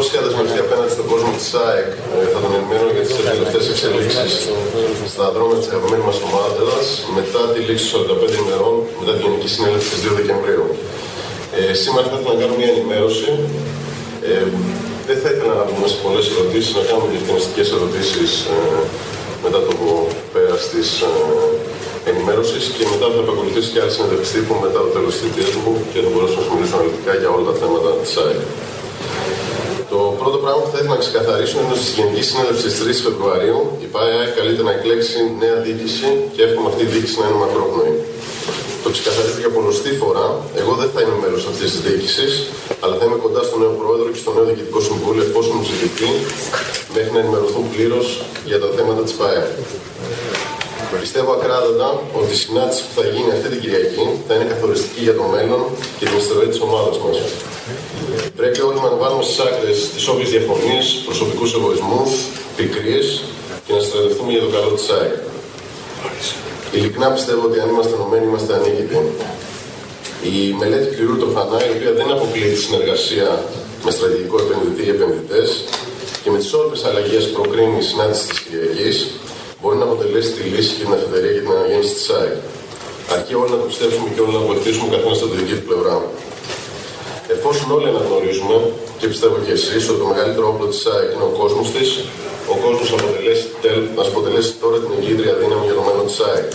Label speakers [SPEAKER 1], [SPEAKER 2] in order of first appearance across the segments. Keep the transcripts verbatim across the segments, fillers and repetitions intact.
[SPEAKER 1] πώς είχα δεσμευτεί απέναντι στον κόσμο της ΑΕΚ, θα τον ενημερώνω για τις τελευταίες εξελίξεις στα δρόμια της αγαπημένης μας ομάδας μετά τη λήξη των σαράντα πέντε ημερών μετά τη Γενική Συνέλευση της δύο Δεκεμβρίου. Ε, σήμερα θα ήθελα να κάνω μια ενημέρωση. Ε, δεν θα ήθελα να πούμε σε πολλές ερωτήσεις, να κάνουμε διευκρινιστικές ερωτήσεις ε, μετά το πέρας της ε, ενημέρωσης και μετά θα επακολουθήσει και άλλη συνέντευξη τύπου μετά το τέλος της θητείας μου και θα μπορέσω να σας μιλήσω αναλυτικά για όλα τα θέματα της ΑΕΚ. Το πρώτο πράγμα που θα ήθελα να ξεκαθαρίσω είναι ότι στη Γενική Συνέλευση της τρεις Φεβρουαρίου η ΠΑΕ καλείται να εκλέξει νέα διοίκηση και εύχομαι αυτή η διοίκηση να είναι μακρόπνοη. Το ξεκαθαρίζω για πολλωστή φορά. Εγώ δεν θα είμαι μέλος αυτής της διοίκησης, αλλά θα είμαι κοντά στον νέο πρόεδρο και στο νέο διοικητικό συμβούλιο εφόσον μου ζητηθεί μέχρι να ενημερωθούν πλήρως για τα θέματα της ΠΑΕ. Πιστεύω ακράδαντα ότι η συνάντηση που θα γίνει αυτή την Κυριακή θα είναι καθοριστική για το μέλλον και την ιστορία της ομάδας μας. Πρέπει όλοι να βάλουμε στις άκρες τις όποιες διαφωνίες, προσωπικούς εγωισμούς, πικρίες και να στρατευτούμε για το καλό της ΑΕΚ. Ειλικρινά πιστεύω ότι αν είμαστε ενωμένοι, είμαστε ανίκητοι. Η μελέτη του κ. Τροφανά, η οποία δεν αποκλείει τη συνεργασία με στρατηγικό επενδυτή ή επενδυτές και με τις όλες αλλαγές που προκρίνει η συνάντηση της Κυριακής, μπορεί να αποτελέσει τη λύση και την αφενταρία για την αναγέννηση της ΑΕΚ. Αρκεί όλοι να το πιστέψουμε και όλοι να βοηθήσουμε καθένα στην δική του πλευρά. Εφόσον όλοι αναγνωρίζουμε, και πιστεύω και εσείς, ότι το μεγαλύτερο όπλο της ΑΕΚ είναι ο κόσμος της, ο κόσμος θα αποτελέσει, να αποτελέσει τώρα την εγκύτρια δύναμη για το μέλλον της ΑΕΚ.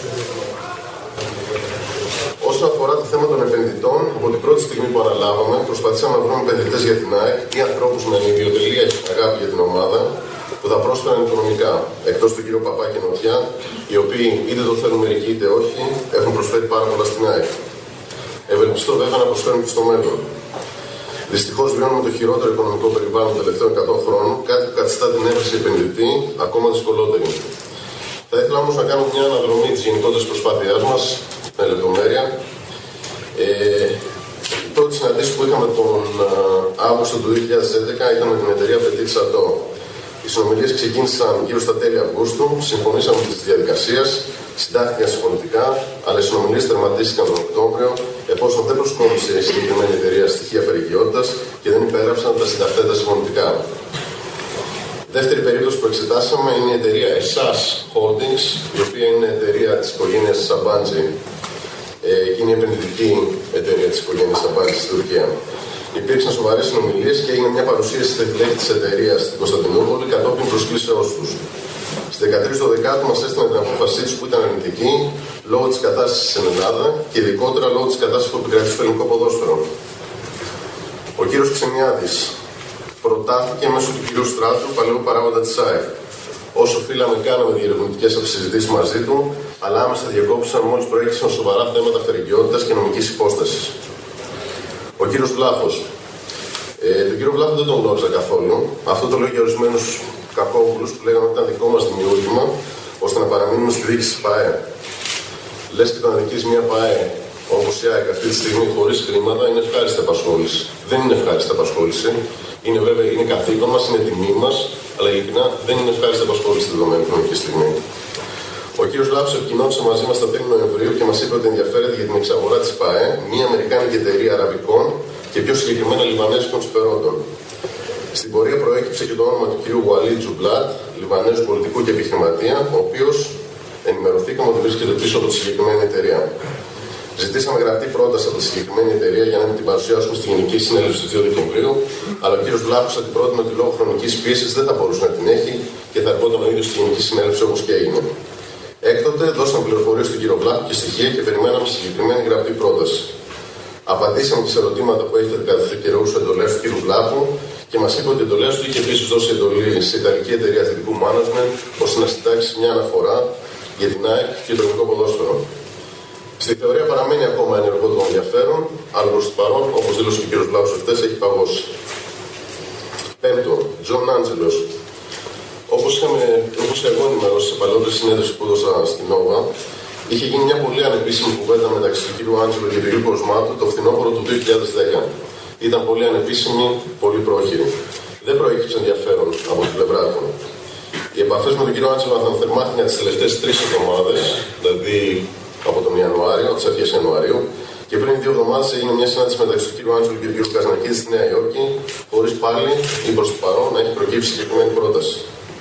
[SPEAKER 1] Όσον αφορά το θέμα των επενδυτών, από την πρώτη στιγμή που αναλάβαμε, προσπαθήσαμε να βρούμε επενδυτές για την ΑΕΚ ή ανθρώπους με ιδιωτελή αγάπη για την ομάδα, που θα πρόσφεραν οικονομικά, εκτός του κ. Παπά και Νοτιά, οι οποίοι είτε το θέλουν μερικοί είτε όχι, έχουν προσφέρει πάρα πολλά στην ΑΕΚ. Ευελπιστώ βέβαια να προσφέρουν και στο μέλλον. Δυστυχώς βιώνουμε το χειρότερο οικονομικό περιβάλλον των τελευταίων εκατό χρόνων, κάτι που καθιστά την έβρεση επενδυτή ακόμα δυσκολότερη. Θα ήθελα όμως να κάνω μια αναδρομή της γενικότερης προσπάθειάς μας, με λεπτομέρεια. Ε, η πρώτη συναντήση που είχαμε τον Αύγουστο του δύο χιλιάδες έντεκα ήταν με την εταιρεία Petit Chateau. Οι συνομιλίες ξεκίνησαν γύρω στα τέλη Αυγούστου, συμφωνήσαμε τις διαδικασίες, συντάχθηκαν συμφωνητικά, αλλά οι συνομιλίες τερματίστηκαν τον Οκτώβριο, εφόσον δεν προσκόμισε η συγκεκριμένη εταιρεία στοιχεία αφαιρεγγιότητας και δεν υπέγραψαν τα συνταχθέντα συμφωνητικά. Δεύτερη περίπτωση που εξετάσαμε είναι η εταιρεία Esas Holdings, η οποία είναι εταιρεία της οικογένειας Σαμπάντζη ε, και είναι η επενδυτική εταιρεία της οικογένειας Σαμπάντζη στην Τουρκία. Υπήρξαν σοβαρές συνομιλίες και έγινε μια παρουσίαση στη στελέχη της εταιρείας στην Κωνσταντινούπολη κατόπιν προσκλήσεώς τους. Στις δεκατρείς του δεκάτου μας έστειλαν την απόφασή τους που ήταν αρνητική λόγω της κατάστασης στην Ελλάδα και ειδικότερα λόγω της κατάστασης που επικρατεί στο ελληνικό ποδόσφαιρο. Ο κύριος Ξενιάδης προτάθηκε μέσω του κύριου Στράτου, παλαιού παράγοντα της ΑΕΚ. Όσο φύλαμε, κάναμε διερευνητικές συζητήσεις μαζί του, αλλά άμεσα διακόπησαν μόλις προέκυψαν σοβαρά θέματα αφαιρεγγιότητας και νομικής υπόστασης. Ο κύριος Βλάχος. Ε, τον κύριο Βλάχο δεν τον γνώριζα καθόλου. Αυτό το λέω για ορισμένους κακόβουλους που λέγανε ότι ήταν δικό μας δημιούργημα, ώστε να παραμείνουμε στη διοίκηση της ΠΑΕ. Λες και το να διοικείς μια ΠΑΕ όπως η ΑΕΚ αυτή τη στιγμή χωρίς χρήματα είναι ευχάριστη απασχόληση. Δεν είναι ευχάριστη απασχόληση. Είναι βέβαια είναι καθήκον μας, είναι τιμή μας, αλλά ειλικρινά δεν είναι ευχάριστη απασχόληση στη δεδομένη χρονική στιγμή. Ο κ. Λάψο επικοινώνησε μαζί μας τα τέλη Νοεμβρίου και μας είπε ότι ενδιαφέρεται για την εξαγορά της ΠΑΕ, μια αμερικάνικη εταιρεία αραβικών και πιο συγκεκριμένα λιβανέζικων συμφερόντων. Στην πορεία προέκυψε και το όνομα του κ. Γουαλί Τζουμπλάτ, Λιβανέζου πολιτικού και επιχειρηματία, ο οποίος ενημερωθήκαμε ότι βρίσκεται πίσω από τη συγκεκριμένη εταιρεία. Ζητήσαμε γραπτή πρόταση από τη συγκεκριμένη εταιρεία για να την παρουσιάσουμε στη Γενική Συνέλευση του δύο Δεκεμβρίου, αλλά ο κ. Βλάχος αντιπρότεινε ότι λόγω χρονικής πίεσης δεν θα μπορούσε να την έχει και θα ερχόταν ο ίδιος στη Γενική Συνέλευση όπως και έγινε. Έκτοτε δώσαμε πληροφορίες στον κύριο Βλάχου και στοιχεία και περιμέναμε συγκεκριμένη γραπτή πρόταση. Απαντήσαμε τις ερωτήματα που έχετε κατά καιρού στις εντολές του κύριου Βλάχου και μας είπε ότι η εντολές του είχε επίσης δώσει εντολή σε Ιταλική εταιρεία αθλητικού management ώστε να συντάξει μια αναφορά για την ΑΕΚ και το ελληνικό ποδόσφαιρο. Στη θεωρία παραμένει ακόμα ενεργό το ενδιαφέρον, αλλά προς το παρόν, όπως δήλωσε ο κ. Βλάχος εχθές, έχει παγώσει. Πέμπτο, Τζον Άντζελος. Όπως, είχαμε, όπως εγώ ενημερώσει σε παλαιότερη συνέντευξη που έδωσα στην Νόβα, είχε γίνει μια πολύ ανεπίσημη κουβέντα μεταξύ του κ. Άντζελο και του κ. Κοσμάτου το φθινόπωρο του δύο χιλιάδες δέκα. Ήταν πολύ ανεπίσημη, πολύ πρόχειρη. Δεν προέκυψε ενδιαφέρον από την πλευρά του. Οι επαφές με τον κ. Άντζελο αναθερμάθηκαν τις τελευταίες τρεις εβδομάδες, δηλαδή από τον Ιανουάριο, τις αρχές Ιανουαρίου, και πριν δύο εβδομάδες έγινε μια συνάντηση μεταξύ του κ. Άντζελο και του κ. Καζανακίδη στη Νέα Υόρκη, χωρίς πάλι ή προς το παρόν να έχει προκύψει συγκεκριμένη πρόταση.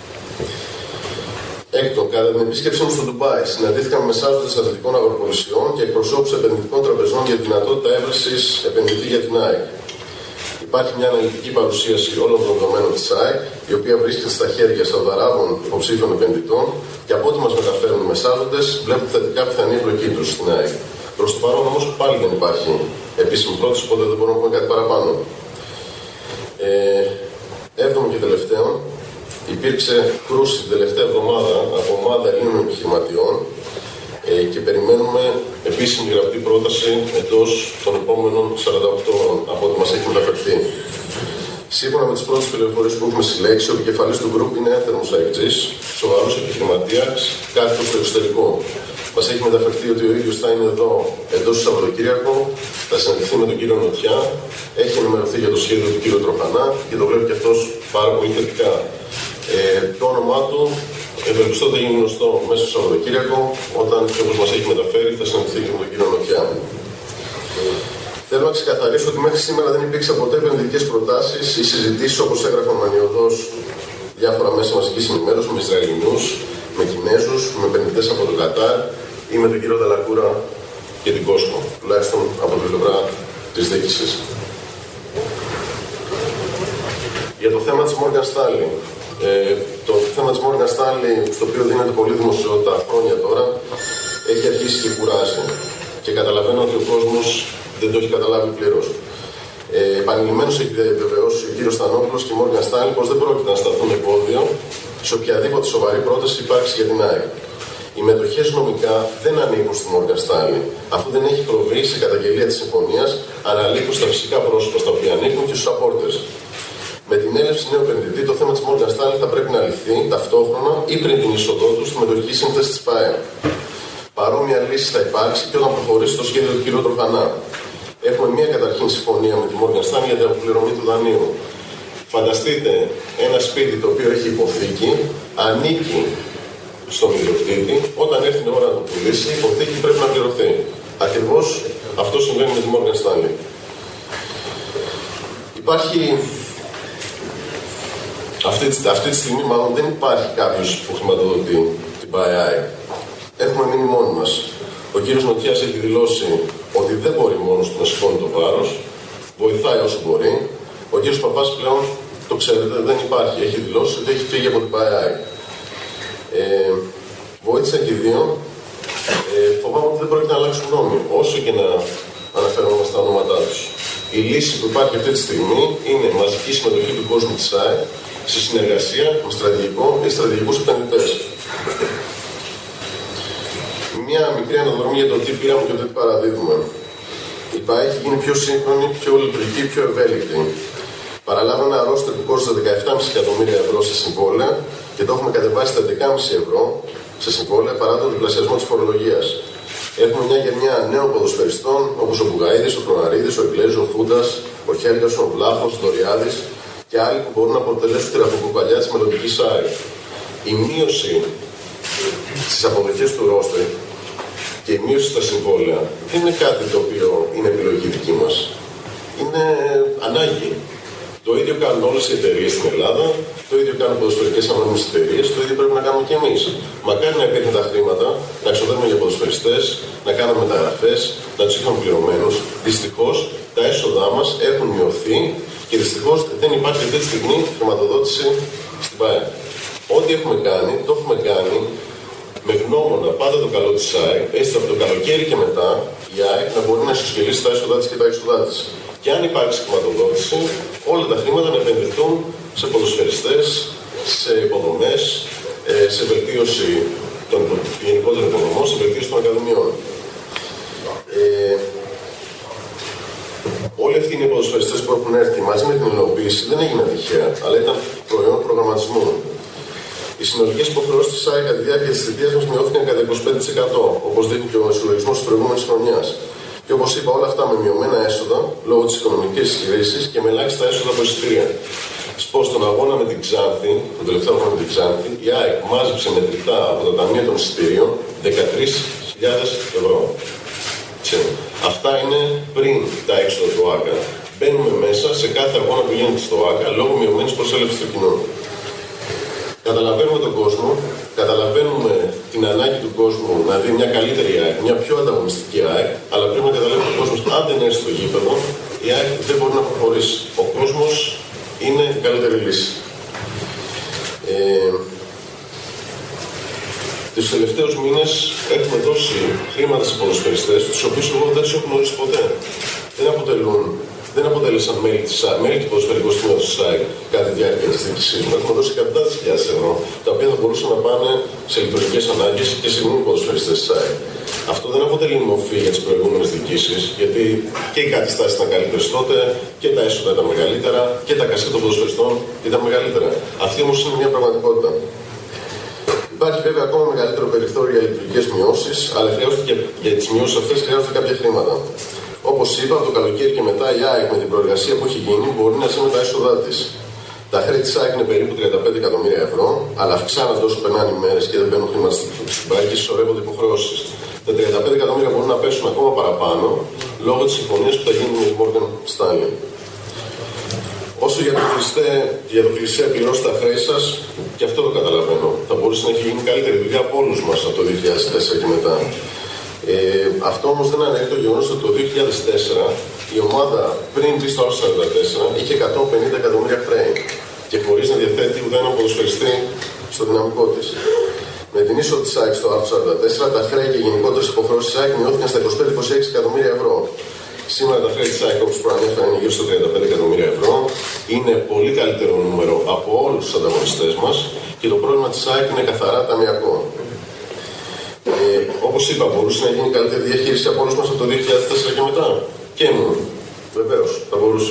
[SPEAKER 1] Έκτον, κατά την επίσκεψή μου στο Ντουμπάι, συναντήθηκα με μεσάζοντες αθλητικών αγροπολισιών και εκπροσώπους επενδυτικών τραπεζών για τη δυνατότητα έβρεσης επενδυτή για την ΑΕΚ. Υπάρχει μια αναλυτική παρουσίαση όλων των δεδομένων της ΑΕΚ, η οποία βρίσκεται στα χέρια Σαουδαράβων υποψήφιων επενδυτών και από ό,τι μας μεταφέρουν οι μεσάζοντες, βλέπουν θετικά πιθανή εμπλοκή τους στην ΑΕΚ. Προς το παρόν όμως πάλι δεν υπάρχει επίσημη πρόταση, οπότε δεν μπορούμε να πούμε κάτι παραπάνω. Ε, έβδομο και τελευταίο, υπήρξε κρούση την τελευταία εβδομάδα από ομάδα Ελλήνων επιχειρηματιών ε, και περιμένουμε επίσημη γραπτή πρόταση εντός των επόμενων σαράντα οκτώ ώρων από ό,τι μας έχει μεταφερθεί. Σύμφωνα με τις πρώτες πληροφορίες που έχουμε συλλέξει, ο επικεφαλής του γκρουπ είναι ένθερμος αεκτζής, σοβαρός επιχειρηματίας, κάθετος στο εξωτερικό. Μας έχει μεταφερθεί ότι ο ίδιος θα είναι εδώ εντός του Σαββατοκύριακου, θα συναντηθεί με τον κύριο Νοτιά, έχει ενημερωθεί για το σχέδιο του κύριου Τροχανά και το βλέπει και αυτός πάρα πολύ θετικά. Ε, το όνομά του ευελπιστώ θα γίνει γνωστό μέσα στο Σαββατοκύριακο, όταν και όπως μας έχει μεταφέρει θα συναντηθεί και με τον κύριο Νοτιά. Θέλω να ξεκαθαρίσω ότι μέχρι σήμερα δεν υπήρξαν ποτέ επενδυτικές προτάσεις ή συζητήσεις όπως έγραφαν μανιωδώς διάφορα μέσα μαζικής ενημέρωσης με Ισραηλινούς, με Κινέζους, με επενδυτές από το Κατάρ ή με τον κύριο Δαλακούρα και την Κόσκο, τουλάχιστον από την πλευρά της διοίκησης. Για το θέμα της Morgan Stanley. Ε, το θέμα της Morgan Stanley, στο οποίο δίνεται πολύ δημοσιότητα χρόνια τώρα, έχει αρχίσει και κουράζει. Και καταλαβαίνω ότι ο κόσμος δεν το έχει καταλάβει πλήρως. Ε, Επανειλημμένως έχει διαβεβαιώσει ο κύριος Στανόπουλος και η Morgan Stanley πως δεν πρόκειται να σταθούν εμπόδιο σε οποιαδήποτε σοβαρή πρόταση υπάρξει για την ΑΕΚ. Οι μετοχές νομικά δεν ανήκουν στη Morgan Stanley, αφού δεν έχει προβεί σε καταγγελία της συμφωνίας, αλλά ανήκουν στα φυσικά πρόσωπα στα οποία ανήκουν και στους supporters. Με την έλευση νέου επενδυτή, το θέμα της Morgan Stanley θα πρέπει να λυθεί ταυτόχρονα ή πριν την είσοδό του στη μετοχική σύνθεση της ΠΑΕ. Παρόμοια λύση θα υπάρξει και όταν προχωρήσει το σχέδιο του κ. Τροχανά. Έχουμε μία καταρχήν συμφωνία με τη Morgan Stanley για την αποπληρωμή του δανείου. Φανταστείτε ένα σπίτι το οποίο έχει υποθήκη, ανήκει στον ιδιοκτήτη, όταν έρθει η ώρα να το πουλήσει, η υποθήκη πρέπει να πληρωθεί. Ακριβώς αυτό συμβαίνει με τη Morgan Stanley. Υπάρχει. Αυτή, αυτή τη στιγμή μάλλον δεν υπάρχει κάποιος που χρηματοδοτεί την ΠΑΕ. Έχουμε μείνει μόνοι μας. Ο κύριος Νοτιάς έχει δηλώσει ότι δεν μπορεί μόνος του να σηκώνει το βάρος, βοηθάει όσο μπορεί. Ο κύριος Παπάς πλέον, το ξέρετε, δεν υπάρχει. Έχει δηλώσει ότι έχει φύγει από την ΠΑΕ. Ε, βοήθησαν και οι δύο. Ε, φοβάμαι ότι δεν πρόκειται να αλλάξουν γνώμη, όσο και να αναφέρομαι στα ονόματά τους. Η λύση που υπάρχει αυτή τη στιγμή είναι μαζική συμμετοχή του κόσμου της ΑΕΚ σε συνεργασία με στρατηγικό ή στρατηγικούς επενδυτές. Μια μικρή αναδρομή για το τι πήραμε και το τι παραδίδουμε. Η ΠΑΕ έχει γίνει πιο σύγχρονη, πιο λειτουργική, πιο ευέλικτη. Παραλάβαμε ένα αρρώστιο που κόστησε δεκαεπτά κόμμα πέντε εκατομμύρια ευρώ σε συμβόλαια και το έχουμε κατεβάσει στα έντεκα κόμμα πέντε ευρώ σε συμβόλαια παρά τον διπλασιασμό της φορολογίας. Έχουμε μια γενιά νέων ποδοσφαιριστών όπως ο Μπουγαΐδης, ο Κροναρίδης, ο Εγκλέζος, ο Φούντας, ο Χέλγας, ο Βλάχος, ο Δωριάδης και άλλοι που μπορούν να αποτελέσουν τη ραχοκοκαλιά της μελλοντικής ΑΕΚ. Η μείωση στις αποδοχές του ρόστερ και η μείωση στα συμβόλαια δεν είναι κάτι το οποίο είναι επιλογή δική μας. Είναι ανάγκη. Το ίδιο κάνουν όλες οι εταιρείες στην Ελλάδα, το ίδιο κάνουν ποδοσφαιρικές ανώνυμες εταιρείες, το ίδιο πρέπει να κάνουμε και εμείς. Μακάρι να υπήρχαν τα χρήματα, να εξοδεύουμε για ποδοσφαιριστές, να κάνουμε μεταγραφές, να τους είχαμε πληρωμένους. Δυστυχώς τα έσοδά μας έχουν μειωθεί και δυστυχώς δεν υπάρχει αυτή τη στιγμή χρηματοδότηση στην ΠΑΕ. Ό,τι έχουμε κάνει, το έχουμε κάνει με γνώμονα πάντα το καλό της ΑΕΚ, έστω από το καλοκαίρι και μετά, η ΑΕΚ να μπορεί να ισοσκελίσει τα έσοδά της και τα έξοδά της. Και αν υπάρξει χρηματοδότηση, όλα τα χρήματα να επενδυθούν σε ποδοσφαιριστές, σε υποδομές, σε βελτίωση των γενικότερων υποδομών, σε βελτίωση των ακαδημιών. Ε, όλοι αυτοί οι ποδοσφαιριστές που έχουν έρθει μαζί με την υλοποίηση δεν έγιναν τυχαία, αλλά ήταν προϊόν προγραμματισμού. Οι συνολικές υποχρεώσεις της ΑΕΚ κατά τη διάρκεια της θητείας μας μειώθηκαν κατά είκοσι πέντε τοις εκατό, όπως δείχνει και ο συλλογισμός της προηγούμενης χρονιάς. Και όπως είπα, όλα αυτά με μειωμένα έσοδα λόγω της οικονομικής κρίσης και με ελάχιστα έσοδα από εισιτήρια. Πω στον αγώνα με την Ξάνθη, τον τελευταίο αγώνα με την Ξάνθη, η ΑΕΚ μάζεψε μετρητά από τα ταμεία των εισιτήριων δεκατρείς χιλιάδες ευρώ. Αυτά είναι πριν τα έξοδα του ΆΚΑ. μπαίνουμε μέσα σε κάθε αγώνα που γίνεται στο ΆΚΑ λόγω μειωμένης προσέλευσης του κοινού. Καταλαβαίνουμε τον κόσμο, καταλαβαίνουμε την ανάγκη του κόσμου να δει μια καλύτερη ΑΕΚ, μια πιο ανταγωνιστική ΑΕΚ, αλλά πρέπει να καταλάβει ότι ο κόσμος, αν δεν έρθει στο γήπεδο, η ΑΕΚ δεν μπορεί να προχωρήσει. Ο κόσμος είναι η καλύτερη λύση. Ε, Τους τελευταίους μήνες έχουμε δώσει χρήματα σε ποδοσφαιριστές, τους οποίους εγώ δεν τους έχω γνωρίσει ποτέ. Δεν αποτελούν, δεν αποτέλεσαν μέλη, της, μέλη του ποδοσφαιρικού τμήματος της ΑΕΚ κατά τη διάρκεια της διοίκησής μου. Έχουμε δώσει εκατοντάδες χιλιάδες ευρώ, τα οποία θα μπορούσαν να πάνε σε λειτουργικές ανάγκες και σε νέους ποδοσφαιριστές της ΑΕΚ. Αυτό δεν αποτελεί μορφή για τις προηγούμενες διοικήσεις, γιατί και οι καταστάσεις ήταν καλύτερες τότε και τα έσοδα ήταν μεγαλύτερα και τα κασέ των ποδοσφαιριστών ήταν μεγαλύτερα. Αυτή όμως είναι μια πραγματικότητα. Υπάρχει βέβαια ακόμα μεγαλύτερο περιθώριο για λειτουργικές μειώσεις, αλλά χρειάζονται και για τις μειώσεις αυτές χρειάζονται κάποια χρήματα. Όπως είπα, από το καλοκαίρι και μετά η ΑΕΚ με την προεργασία που έχει γίνει μπορεί να ζει με τα έσοδά της. Τα χρέη της ΑΕΚ είναι περίπου τριάντα πέντε εκατομμύρια ευρώ, αλλά αυξάνονται όσο περνάνε οι μέρες και δεν μπαίνουν χρήματα στην ΠΑΕ και συσσωρεύονται υποχρεώσεις. Τα τριάντα πέντε εκατομμύρια μπορούν να πέσουν ακόμα παραπάνω λόγω της συμφωνίας που θα γίνει με τη Morgan Stanley. Όσο για το κλειστέ, για το κλειστέ πληρώσει τα χρέη σας, και αυτό το καταλαβαίνω. Θα μπορούσε να έχει γίνει καλύτερη δουλειά από όλους μας από το δύο χιλιάδες τέσσερα και μετά. Ε, αυτό όμως δεν αναιρεί το γεγονός ότι το δύο χιλιάδες τέσσερα η ομάδα πριν μπει στο άρθρο σαράντα τέσσερα είχε εκατόν πενήντα εκατομμύρια χρέη και χωρίς να διαθέτει ούτε ένα ποδοσφαιριστή στο δυναμικό της. Με την είσοδο της ΑΕΚ στο άρθρο σαράντα τέσσερα, τα χρέη και γενικότερες υποχρεώσεις της ΑΕΚ μειώθηκαν στα είκοσι πέντε με είκοσι έξι εκατομμύρια ευρώ. Σήμερα τα χρέη της ΑΕΚ, όπως προανέφερα, είναι γύρω στο τριάντα πέντε εκατομμύρια ευρώ. Είναι πολύ καλύτερο νούμερο από όλους τους ανταγωνιστές μας και το πρόβλημα της ΑΕΚ είναι καθαρά ταμειακό. Ε, όπως είπα, μπορούσε να γίνει καλύτερη διαχείριση από όλους μας από το δύο χιλιάδες τέσσερα και μετά. Και μου, βεβαίως, θα μπορούσε.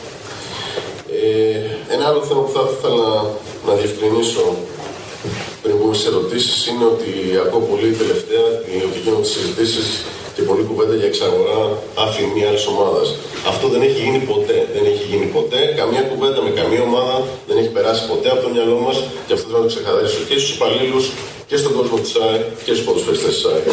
[SPEAKER 1] Ε, ένα άλλο θέμα που θα ήθελα να, να διευκρινίσω πριν μπούμε στις ερωτήσεις είναι ότι ακούω πολύ τελευταία ότι γίνονται συζητήσεις και πολλή κουβέντα για εξαγορά άφηνη μια άλλη ομάδα. Αυτό δεν έχει γίνει ποτέ. Δεν έχει γίνει ποτέ. Καμία κουβέντα με καμία ομάδα δεν έχει περάσει ποτέ από το μυαλό μας και αυτό θέλω να το ξεκαθαρίσω και στους υπαλλήλους και στον κόσμο της ΑΕΚ και στους ποδοσφαιριστές της ΑΕΚ.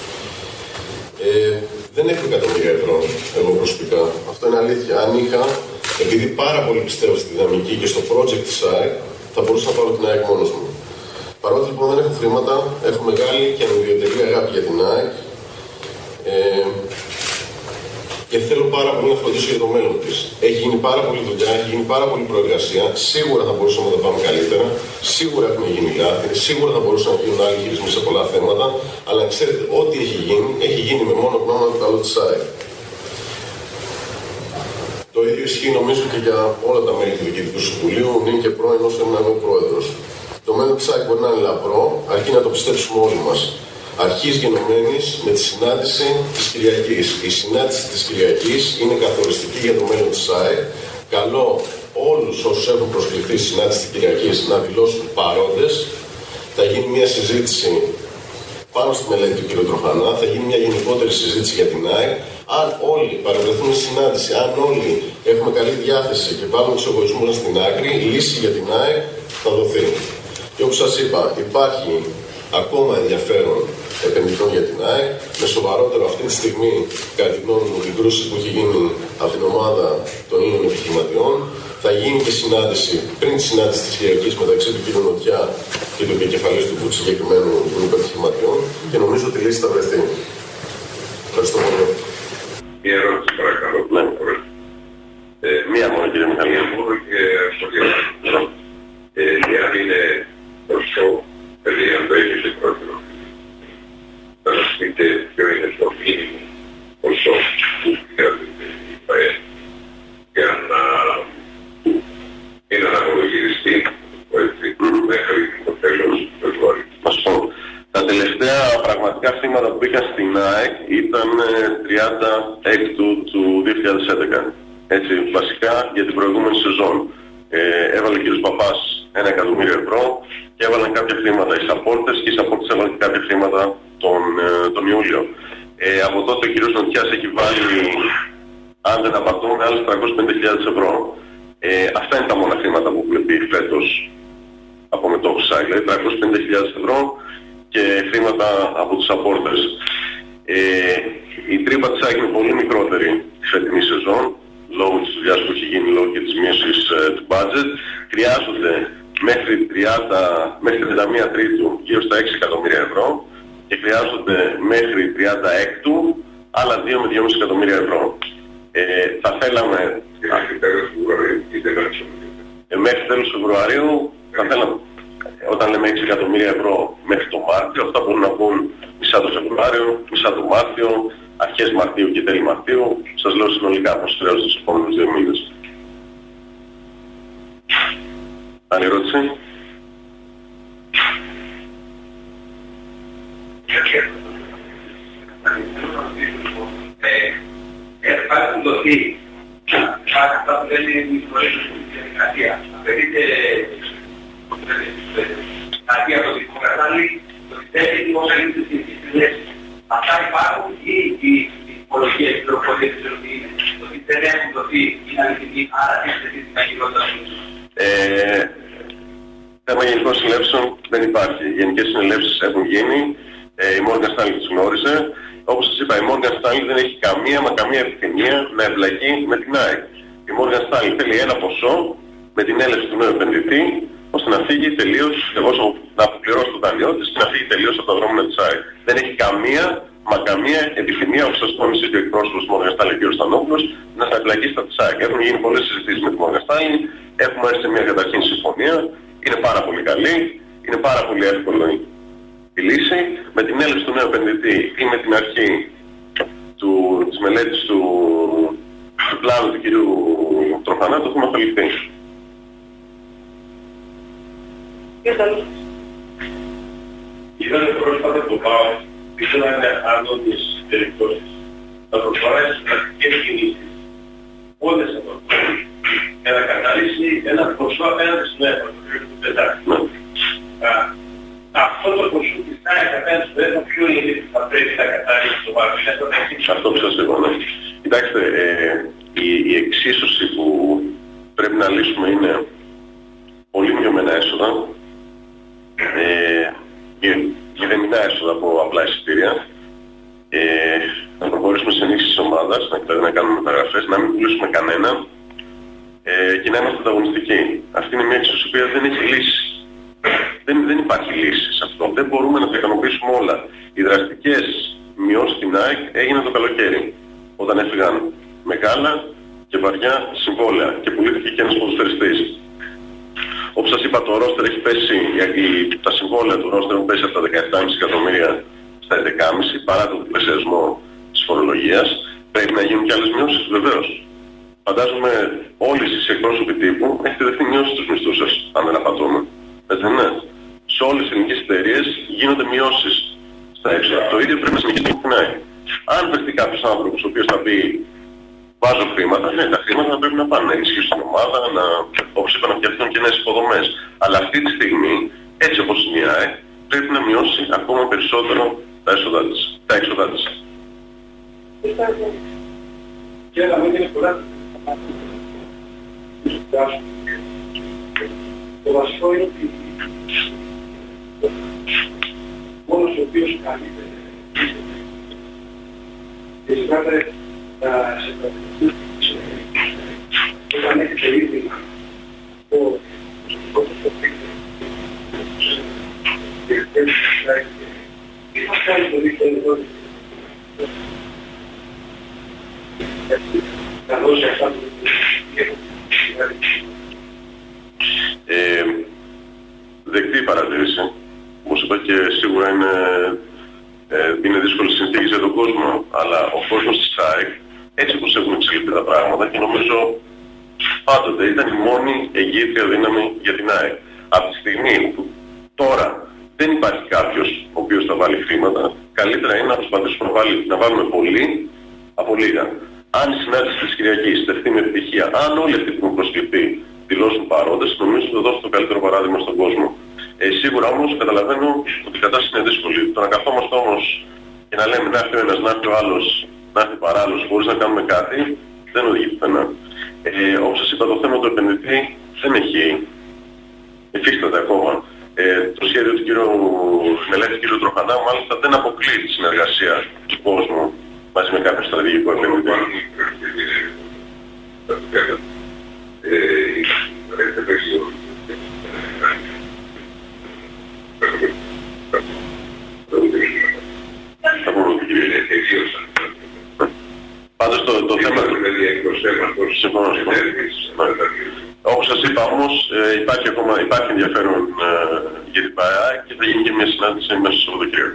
[SPEAKER 1] Ε, δεν έχω εκατομμύρια ευρώ εγώ προσωπικά. Αυτό είναι αλήθεια. Αν είχα, επειδή πάρα πολύ πιστεύω στη δυναμική και στο project της ΑΕΚ, θα μπορούσα να πάρω την ΑΕΚ μόνος μου. Παρότι λοιπόν δεν έχω χρήματα, έχω μεγάλη και ανιδιοτελή αγάπη για την ΑΕΚ. Ε, και θέλω πάρα πολύ να φροντίσω για το μέλλον της. Έχει γίνει πάρα πολύ δουλειά, έχει γίνει πάρα πολύ προεργασία. Σίγουρα θα μπορούσαμε να τα πάμε καλύτερα. Σίγουρα έχουν γίνει λάθη. Σίγουρα θα μπορούσαν να γίνουν άλλοι χειρισμοί σε πολλά θέματα. Αλλά ξέρετε, ό,τι έχει γίνει, έχει γίνει με μόνο γνώμη το καλό της ΑΕΚ. Το ίδιο ισχύει νομίζω και για όλα τα μέλη του Διοικητικού Συμβουλίου, νυν και πρώην όσο ήμουν εγώ πρόεδρος. Το μέλλον της ΑΕΚ μπορεί να είναι λαμπρό, αρκεί να το πιστέψουμε όλοι μας. Αρχής γενομένης με τη συνάντηση της Κυριακής. Η συνάντηση της Κυριακής είναι καθοριστική για το μέλλον της ΑΕΚ. Καλώ όλους όσους έχουν προσκληθεί στη συνάντηση της Κυριακής να δηλώσουν παρόντες. Θα γίνει μια συζήτηση πάνω στη μελέτη του κ. Τροχανά, θα γίνει μια γενικότερη συζήτηση για την ΑΕΚ. Αν όλοι παρευρεθούν στη συνάντηση, αν όλοι έχουμε καλή διάθεση και βάλουμε τους εγωισμούς μας στην άκρη, η λύση για την ΑΕΚ θα δοθεί. Και όπως σας είπα, υπάρχει ακόμα ενδιαφέρον επενδυτών για την ΑΕΚ. Με σοβαρότερο αυτή τη στιγμή, κατά τη γνώμη μου, την κρούση που έχει γίνει από την ομάδα των Ελλήνων επιχειρηματιών. Θα γίνει και συνάντηση πριν τη συνάντηση της Κυριακής μεταξύ του κ. Νοτιά και του επικεφαλής του συγκεκριμένου γκρουπ επιχειρηματιών και νομίζω ότι η λύση θα βρεθεί. Ευχαριστώ πολύ.
[SPEAKER 2] Μία ερώτηση, παρακαλώ. Ναι. Ε, μία μόνο, κύριε Μιχαλίδη. Και στο κύριο. Εάν είναι ορθό, δηλαδή αν το έχεις πρόκειτο, θα σας πείτε ποιο είναι το μήνυμο ορθό που χρειάζεται η ΠΑΕ για να είναι αναπολογιστή μέχρι το τέλος του Φεβρουαρίου.
[SPEAKER 3] Ας πω, τα τελευταία πραγματικά χρήματα που μπήκαν στην ΑΕΚ ήταν τριάντα έκτου του δύο χιλιάδες έντεκα. Έτσι, βασικά για την προηγούμενη σεζόν. Ε, έβαλε ο κ. Παπάς ένα εκατομμύριο ευρώ και έβαλαν κάποια χρήματα οι σαπόρτες και οι σαπόρτες έβαλαν και κάποια χρήματα τον, ε, τον Ιούλιο. Ε, από τότε ο κ. Νοτιάς έχει βάλει, αν δεν απατώμε, άλλες τριακόσιες πενήντα χιλιάδες ευρώ. Ε, αυτά είναι τα μόνα χρήματα που βλέπει φέτος από μετόχους ΣΑΚ, δηλαδή τριακόσιες πενήντα χιλιάδες ευρώ και χρήματα από τους σαπόρτες. Ε, η τρύπα της ΣΑΚ είναι πολύ μικρότερη τη φετινή σεζόν. λόγω της δουλειάς που έχει γίνει λόγω και της μείωσης ε, του budget. Χρειάζονται μέχρι, τριάντα, μέχρι τριάντα μία Τρίτου γύρω στα έξι εκατομμύρια ευρώ και χρειάζονται μέχρι τριάντα Έκτου άλλα δύο με δυόμισι εκατομμύρια ευρώ. Ε, θα θέλαμε...
[SPEAKER 2] Μέχρι τέλος Φεβρουαρίου ή τέλος
[SPEAKER 3] ε, μέχρι τέλος Φεβρουαρίου θα θέλαμε, όταν λέμε έξι εκατομμύρια ευρώ μέχρι το Μάρτιο, αυτά μπορούν να μπουν μισά το Φεβρουάριο, μισά το Μάρτιο, αρχές Μαρτίου και τέλη Μαρτίου. Σας λέω συνολικά πώς χρειάζονται στους επόμενους δύο μήνες. Άλλη ερώτηση?
[SPEAKER 2] Υπάρχουν δοθεί αυτά που λένε οι φορές στην διαδικασία. Απαιτείται κάτι από την υποκατάλληλη, το πιστεύει πώς θα γίνονται στις συνδέσεις. Αυτά υπάρχουν ή οι υπολογίες, οι πληροφορίες ότι δεν έχουν δοθεί, είναι αληθινή, άρα τι θα γινόταν.
[SPEAKER 3] Θέμα γενικών συνελεύσεων δεν υπάρχει. Οι γενικές συνελεύσεις έχουν γίνει, η Morgan Stanley τις γνώριζε. Όπως σας είπα, η Morgan Stanley δεν έχει καμία μα καμία επιθυμία να εμπλακεί με την ΑΕΚ. Η Morgan Stanley θέλει ένα ποσό με την έλευση του νέου επενδυτή, ώστε να φύγει τελείως, εγώ να αποπληρώσει το δάνειό της και να φύγει τελείως από τα δρόμια της ΑΕΚ. Δεν έχει καμία μα καμία επιθυμία, όπως σας τόνισε και ο εκπρόσωπος της Morgan Stanley, κ. Στανόπουλος, να θα εμπλακεί στα της ΑΕΚ. Έχουν γίνει πολλές συζητήσεις με τη Morgan Stanley, έχουμε έρθει σε μια καταρχήν συμφωνία, είναι πάρα πολύ καλή, είναι πάρα πολύ εύκολο η λύση. Με την έλευση του νέου επενδυτή ή με την αρχή του, της μελέτης του, του πλάνου του κ. Τροφανά, το έχουμε απολυθεί.
[SPEAKER 2] Είδατε πρόσφατα το ΠΑΟ, ήθελα να είναι άνω της περιπτώσεις. Θα προχωράει στις πρακτικές κινήσεις. Όλες από αυτό. Για να καταλήξει ένα ποσό απέναντι στην ΕΠΑ, το κ. του Πετάκη. Αυτό το ποσό της ΤΑΕΚ απέναντι στην ΕΠΑ, ποιο είναι που θα πρέπει να καταλήξει το βάρος.
[SPEAKER 3] Αυτό που σας είπα, ναι. Κοιτάξτε, ε, η, η εξίσωση που πρέπει να λύσουμε είναι πολύ μειωμένα έσοδα, ε, μηδενικά έσοδα από απλά εισιτήρια, ε, να προχωρήσουμε σε ενίσχυση της ομάδας, δηλαδή να κάνουμε μεταγραφές, να μην πουλήσουμε κανένα ε, και να είμαστε ανταγωνιστικοί. Αυτή είναι μια εξίσωση που δεν έχει λύση. Δεν, δεν υπάρχει λύση σε αυτό. Δεν μπορούμε να τα ικανοποιήσουμε όλα. Οι δραστικές μειώσεις στην ΑΕΚ έγιναν το καλοκαίρι, όταν έφυγαν μεγάλα και βαριά συμβόλαια και πουλήθηκε και ένας ποδοσφαιριστής. Όπως σας είπα, το ρόστερ έχει πέσει, τα συμβόλαια του ρόστερ έχουν πέσει από τα δεκαεπτά κόμμα πέντε εκατομμύρια στα έντεκα κόμμα πέντε παρά τον διπλασιασμό της φορολογίας. Πρέπει να γίνουν και άλλες μειώσεις, βεβαίως. Φαντάζομαι όλοι εσείς οι εκπρόσωποι τύπου έχετε δεχτεί μειώσεις στους μισθούς σας, αν δεν απατώμε. Έτσι δεν είναι? Σε όλες τις ελληνικές εταιρείες γίνονται μειώσεις στα έξοδα. Το ίδιο πρέπει να συνεχίσει να κοινάει. Αν βρεθεί κάποιος άνθρωπος ο οποίος θα πει βάζω χρήματα, ναι, τα χρήματα πρέπει να πάνε να ενισχύσουν την ομάδα, να, όπως είπα, να φτιαχτούν και νέες υποδομές. Αλλά αυτή τη στιγμή, έτσι όπως είναι η ΑΕΚ, πρέπει να μειώσει ακόμα περισσότερο τα έσοδα της, τα έξοδα της.
[SPEAKER 2] Και να μην είναι πολλά. Το βασικό είναι ότι μόνος ο οποίος καλείται και ζητάτε να σε κρατήσεις όταν έχετε ήδη ο και τι θα κάνει το δύο χιλιάδες δώδεκα να δώσει αυτά που
[SPEAKER 3] Ε, δεκτή παρατήρηση. Όπως είπα και σίγουρα είναι, ε, είναι δύσκολη συνθήκη για τον κόσμο, αλλά ο κόσμος της ΑΕΚ, έτσι όπως έχουν εξελιχθεί τα πράγματα και νομίζω πάντοτε ήταν η μόνη εγγύητρια δύναμη για την ΑΕΚ. Από τη στιγμή που τώρα δεν υπάρχει κάποιος ο οποίος θα βάλει χρήματα, καλύτερα είναι να προσπαθήσουμε να, βάλει, να βάλουμε πολύ από λίγα. Αν η συνάντηση της Κυριακής στεφτεί με επιτυχία, αν όλοι αυτοί που έχουν προσκληθεί δηλώσουν παρόντες, νομίζω ότι θα δώσουν το καλύτερο παράδειγμα στον κόσμο. Ε, σίγουρα όμως καταλαβαίνω ότι η κατάσταση είναι δύσκολη. Το να καθόμαστε όμως και να λέμε να έρθει ο ένας, να έρθει ο άλλος, να έρθει παράλληλος, χωρίς να κάνουμε κάτι, δεν οδηγεί πουθενά. Ε, όπως σας είπα, το θέμα του επενδυτή δεν έχει υφίσταται ακόμα. Ε, το σχέδιο του κ. μελέτη του κ. Τροχανά μάλιστα δεν αποκλείει τη συνεργασία του κόσμου μαζί με κάποιο στρατηγικό επενδυτή. Πάντως το, το θέμα... Συμφωνώ, συμφωνώ. Όπως σας είπα όμως, ε, υπάρχει, ακόμα, υπάρχει ενδιαφέρον ε, για την ΠΑΕΑ και θα γίνει και μια συνάντηση μέσα στο Σαββατοκύριακο.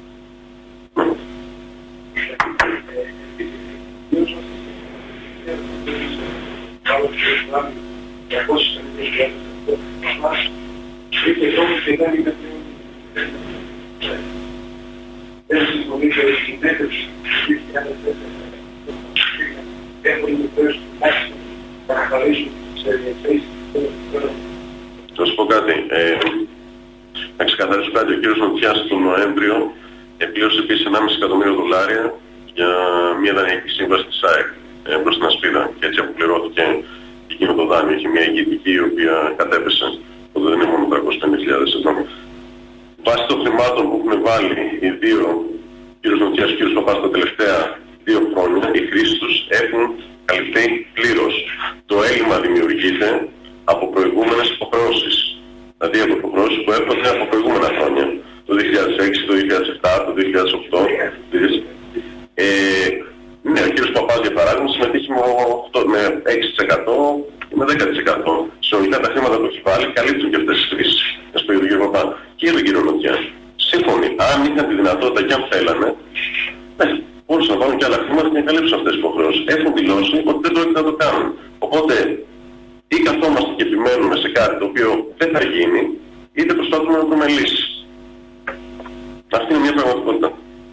[SPEAKER 3] Θα σου πω κάτι. Ε, να ξεκαθαρίσω κάτι. Ο κύριος Νοτιάς τον Νοέμβριο επλήρωσε επίσης ενάμιση εκατομμύριο δολάρια για μια δανειακή σύμβαση της ΑΕΚ ε, προς την Ασπίδα. Και έτσι αποπληρώθηκε εκείνο το δάνειο. Έχει μια εγγυητική η οποία κατέπεσε. Οπότε δεν είναι μόνο τριακόσιες πενήντα χιλιάδες ευρώ. Βάσει των χρημάτων που έχουν βάλει οι δύο, ο κύριος Νοτιάς και ο κύριος Παπάς, τα τελευταία δύο χρόνια, οι χρήσεις τους έχουν καλυφθεί πλήρως. Το έλλειμμα δημιουργείται από προηγούμενες υποχρεώσεις. Δηλαδή από υποχρεώσεις που έρχονται από προηγούμενα χρόνια. Το δύο χιλιάδες έξι, το δύο χιλιάδες επτά, το δύο χιλιάδες οκτώ. Ε, ναι, ο κύριος Παπάς για παράδειγμα συμμετείχε με έξι τοις εκατό και με δέκα τοις εκατό. Συνολικά τα χρήματα που έχει βάλει καλύπτουν και αυτές τις χρήσεις. Να σου πω για τον κύριο Παπά και τον κύριο Νοτιά. Σύμφωνοι, αν είχαν τη δυνατότητα και αν θέλανε, ναι, μπορούσαν να βάλουν και άλλα χρήματα και να καλύψουν αυτές τις υποχρεώσεις. Έχουν δηλώσει ότι δεν πρόκειται να το κάνουν. Οπότε, ή καθόμαστε και επιμένουμε σε κάτι το οποίο δεν θα γίνει, είτε προσπαθούμε να βρούμε λύσεις. Αυτή είναι μια πραγματικότητα.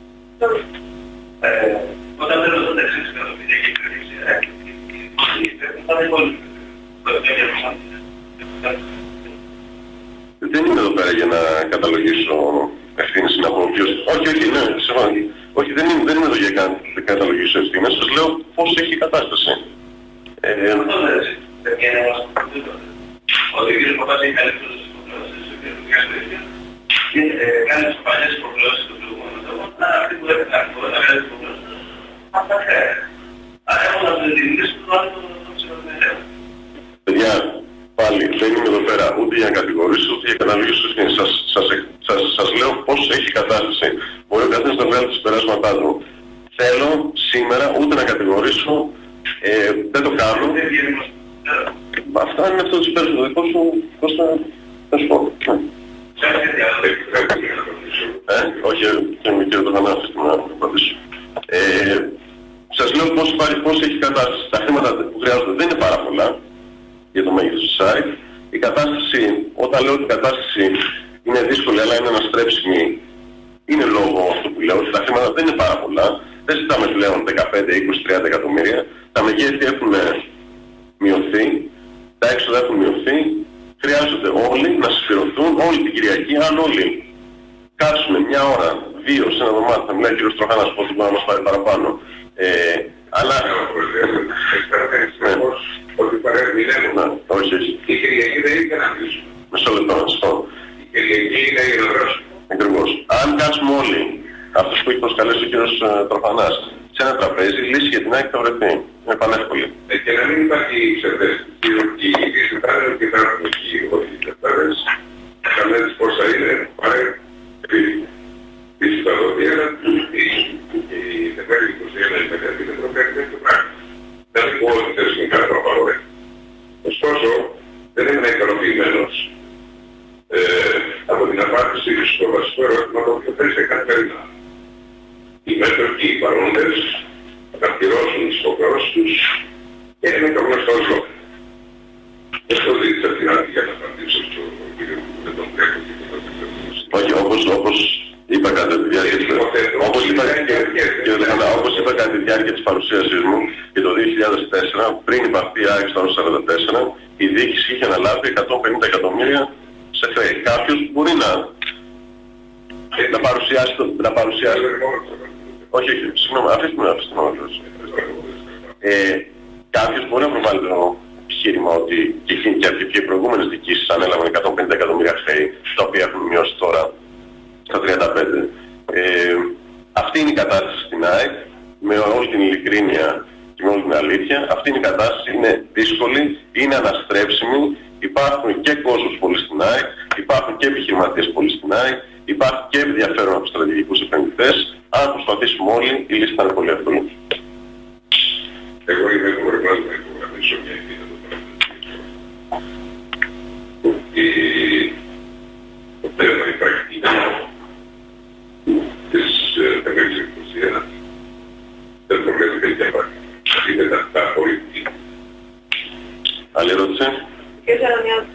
[SPEAKER 4] Ε, όταν δεν ρωτώνται εξής κατοπίδια και κριτήξια, θα δεν μπορεί
[SPEAKER 3] δεν είμαι εδώ πέρα για να καταλογίσω ευθύνες να πω ποιος... Όχι, όχι, ναι, συγγνώμη. Όχι, δεν είμαι, δεν είμαι εδώ για να καταλογίσω ευθύνες. Σας λέω πώς έχει η κατάσταση. Ε,
[SPEAKER 4] ότι ο κύριος Παπάς έχει καλύψει τις υποχρεώσεις του κύριου Νοτιάς και κάνει τις παλιές υποχρεώσεις του προηγούμενου ατόμου, αυτή που δεν κάνει, μπορεί να κάνει τις υποχρεώσεις. Αυτά χρειάζεται. Αλλά έχουν να την λύση του άλλου των ψηφοδημητέρων.
[SPEAKER 3] Παιδιά, πάλι δεν είμαι εδώ πέρα ούτε για να κατηγορήσω, ούτε για να καταλογίσω ευθύνες. Σας, σας, σας, σας λέω πώς έχει η κατάσταση. Μπορεί ο καθένας να βγάλει τις περάσματά του. Θέλω σήμερα ούτε να κατηγορήσω, ε, δεν το κάνω. Αυτά είναι αυτό το συμπέρασμα. Το δικό σου, Κώστα, θα σου πω. Ε, όχι, κύριε Τοχανά, αφήστε να απαντήσω. Ε, σας λέω πώς, υπάρχει, πώς έχει κατάσταση. Τα χρήματα που χρειάζονται δεν είναι πάρα πολλά για το μέγεθος του site. Η κατάσταση, όταν λέω ότι η κατάσταση είναι δύσκολη αλλά είναι αναστρέψιμη, είναι λόγω αυτού που λέω ότι τα χρήματα δεν είναι πάρα πολλά. Δεν ζητάμε πλέον δεκαπέντε, είκοσι, τριάντα εκατομμύρια. Τα μεγέθη έχουν μειωθεί, τα έξοδα έχουν μειωθεί. Χρειάζονται όλοι να συσφυρωθούν όλη την Κυριακή. Αν όλοι κάτσουμε μια ώρα, δύο σε ένα δωμάτιο, θα μιλάει ο κύριος Τροχάνας που μπορεί να μας πάρει παραπάνω. Ε, αλλά...
[SPEAKER 2] Ότι παρέμεινε.
[SPEAKER 3] Όχι, όχι.
[SPEAKER 2] Η Κυριακή δεν είναι να κλείσουμε.
[SPEAKER 3] Μισό λεπτό, να σας πω.
[SPEAKER 2] Η Κυριακή είναι για να δράσουμε.
[SPEAKER 3] Ακριβώς. Αν κάτσουμε όλοι, αυτός που έχει προσκαλέσει ο κύριος Τροφανάς, σε ένα τραπέζι, η λύση για την ΑΕΚ θα βρεθεί. Είναι πανεύκολη.
[SPEAKER 2] Ε, και να μην υπάρχει ψευδέστηση, ότι η λύση θα είναι ότι θα έχουμε εκεί όλοι οι τετάρες. Κανένας πόσα είναι, πάρε, η συμπαροδία, η τετάρτη είκοσι ένα, η τετάρτη δεν προκαλεί το πράγμα. Δεν πω ότι θέσουν κάτι παραπάνω. Ωστόσο, δεν είμαι ικανοποιημένος ε, από την απάντηση στο βασικό ερώτημα το οποίο θέσετε καθημερινά. Οι μέτοχοι, οι παρόντες, θα πληρώσουν τις υποχρεώσεις τους και είναι το γνωστό λόγο. Δεν το δείτε την άλλη για να απαντήσω στον κύριο με τον Κρέκο και τον Κρέκο.
[SPEAKER 3] Όχι, όπως, όπως είπα κατά τη διάρκεια της όπως είπα, όπως είπα κατά τη διάρκεια της παρουσίασής μου και το δύο χιλιάδες τέσσερα, πριν υπαρθεί η ΑΕΚ στο σαράντα τέσσερα, η διοίκηση είχε αναλάβει εκατόν πενήντα εκατομμύρια σε χρέη. Κάποιος μπορεί να, να παρουσιάσει το, να παρουσιάσει... Όχι, όχι, συγγνώμη, αφήστε με, αφήστε με όλους. Ε, κάποιος μπορεί να προβάλλει το επιχείρημα ότι και, και, και οι προηγούμενες διοικήσεις ανέλαβαν εκατόν πενήντα εκατομμύρια χρέη, τα οποία έχουν μειώσει τώρα στα τριάντα πέντε. Ε, αυτή είναι η κατάσταση στην ΑΕΚ, με όλη την ειλικρίνεια και την όλη την αλήθεια. Αυτή είναι η κατάσταση, είναι δύσκολη, είναι αναστρέψιμη. Υπάρχουν και κόσμος πολύ στην ΑΕΚ, υπάρχουν και επιχειρηματίες πολύ στην ΑΕΚ, υπάρχει και ενδιαφέρον από στρατηγικούς επενδυτές. Αν προσπαθήσουμε όλοι, η λύση θα είναι πολύ εύκολη.
[SPEAKER 2] Εγώ είμαι εμπορευμένος να υπογραμμίσω μια ιδέα του παραδείγματος. Το θέμα η πρακτική της τεμέλης εκδοσίας δεν προβαίνει τέτοια πράγματα. Είναι τα πολιτική.
[SPEAKER 3] Άλλη ερώτηση.
[SPEAKER 5] Κύριε Σαρανιάδη.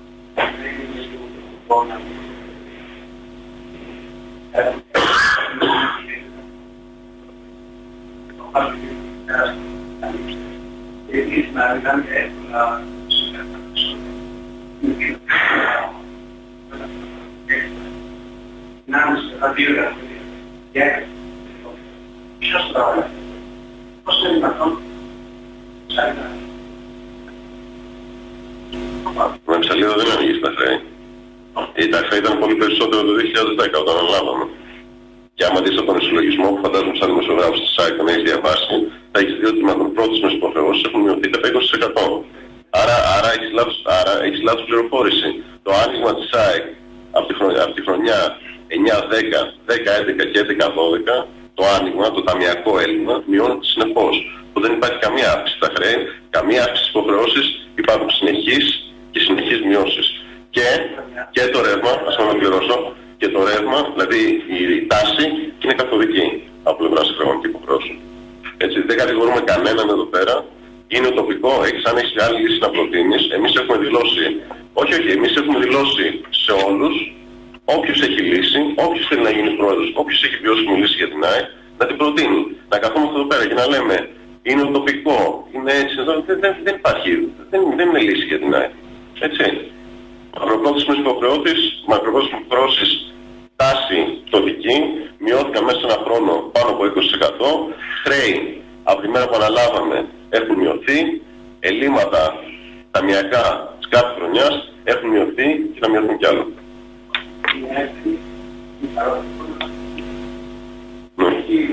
[SPEAKER 3] Με ψαλίδα δεν ανοίγει στα χρέη. Η τάξη ήταν πολύ περισσότερο το δύο χιλιάδες δέκα όταν αναλάβαμε. Και άμα δεις από τον συλλογισμό που φαντάζομαι σαν δημοσιογράφος της ΣΑΕΚ τον έχεις διαβάσει, θα έχεις δει ότι οι μακροπρόθεσμες υποχρεώσεις έχουν μειωθεί κατά είκοσι τοις εκατό. Άρα, άρα, έχεις λάθος, άρα έχεις λάθος πληροφόρηση. Το άνοιγμα της ΣΑΕΚ από τη χρονιά, από τη χρονιά εννιά δέκα, δέκα έντεκα και έντεκα δώδεκα, το άνοιγμα, το ταμιακό έλλειμμα, μειώνεται συνεχώς. Που δεν υπάρχει καμία αύξηση στα χρέη, καμία αύξηση στις υποχρεώσεις, υπάρχουν συνεχείς και συνεχείς μειώσεις. Και, και το ρεύμα, ας το αναπληρώσω, και το ρεύμα, δηλαδή η τάση είναι καθοδική από πλευράς χρεών και υποχρεώσεων. Έτσι, δεν κατηγορούμε κανέναν εδώ πέρα. Είναι ουτοπικό, έχεις, αν έχεις άλλη λύση να προτείνεις. Εμείς έχουμε δηλώσει, όχι, όχι, εμείς έχουμε δηλώσει σε όλους, όποιος έχει λύση, όποιος θέλει να γίνει πρόεδρος, όποιος έχει βιώσιμη λύση για την ΑΕΚ, να την προτείνει. Να καθόμαστε εδώ πέρα και να λέμε, είναι ουτοπικό, είναι έτσι, εδώ, δεν, δεν, δεν υπάρχει, δεν, δεν είναι λύση για την ΑΕΚ. Έτσι. Μακροπρόθεσμες υποχρεώσεις, μακροπρόθεσμες υποχρεώσεις, τάση πτωτική, μειώθηκαν μέσα σε ένα χρόνο πάνω από είκοσι τοις εκατό. Χρέη από τη μέρα που αναλάβαμε έχουν μειωθεί. Ελλείμματα ταμιακά της κάθε χρονιάς έχουν μειωθεί και θα μειωθούν κι άλλο. Ναι.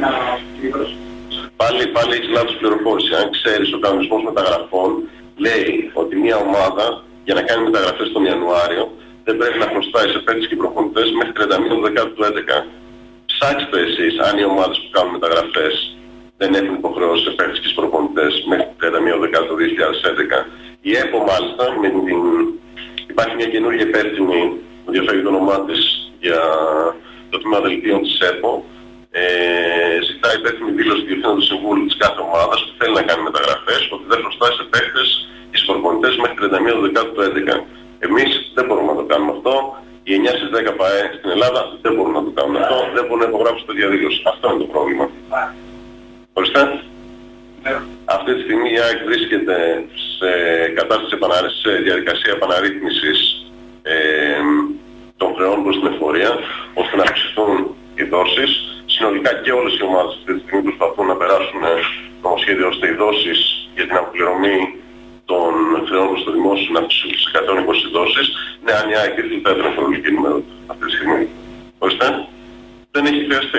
[SPEAKER 3] Πάλι, πάλι έχεις λάθος πληροφόρηση. Αν ξέρεις, ο κανονισμός μεταγραφών λέει ότι μια ομάδα για να κάνει μεταγραφές τον Ιανουάριο δεν πρέπει να χρωστάει σε παίκτες και προπονητές μέχρι τριάντα μία του δεκάτου του έντεκα. Ψάξτε εσείς αν οι ομάδες που κάνουν μεταγραφές δεν έχουν υποχρεώσει σε παίκτες και προπονητές μέχρι τριάντα μία του δεκάτου του δύο χιλιάδες έντεκα. Η ΕΠΟ μάλιστα, με την... υπάρχει μια καινούργια υπεύθυνη που διαφεύγει το όνομά της για το τμήμα δελτίων της ΕΠΟ. Ε, ζητάει υπεύθυνη δήλωση του Διευθύνοντος Συμβούλου της κάθε ομάδας που θέλει να κάνει μεταγραφές, ότι δεν χρωστάει σε παίκτες και προπονητές μέχρι τριάντα μία του δεκάτου του έντεκα. Εμείς δεν μπορούμε να το κάνουμε αυτό. Οι εννιά στις δέκα ΠΑΕ στην Ελλάδα δεν μπορούν να το κάνουν αυτό. Δεν μπορούν να υπογράψουν τη διαδήλωση. Αυτό είναι το πρόβλημα. Ορίστε. Αυτή τη στιγμή η ΑΕΚ βρίσκεται σε κατάσταση επαναρρύθμισης, σε διαδικασία επαναρρύθμισης ε, των χρεών προς την εφορία, ώστε να αυξηθούν οι δόσεις. Συνολικά και όλες οι ομάδες αυτή τη στιγμή προσπαθούν να περάσουν νομοσχέδιο ώστε οι δόσεις για την αποπληρωμή των χρεών προς το δημόσιο να αυξηθούν σε εκατόν είκοσι δόσεις. Ναι, αν η ΑΕΚ θα έπρεπε να φορολογική ενημέρωση αυτή τη στιγμή. Ορίστε. Δεν έχει χρειαστεί.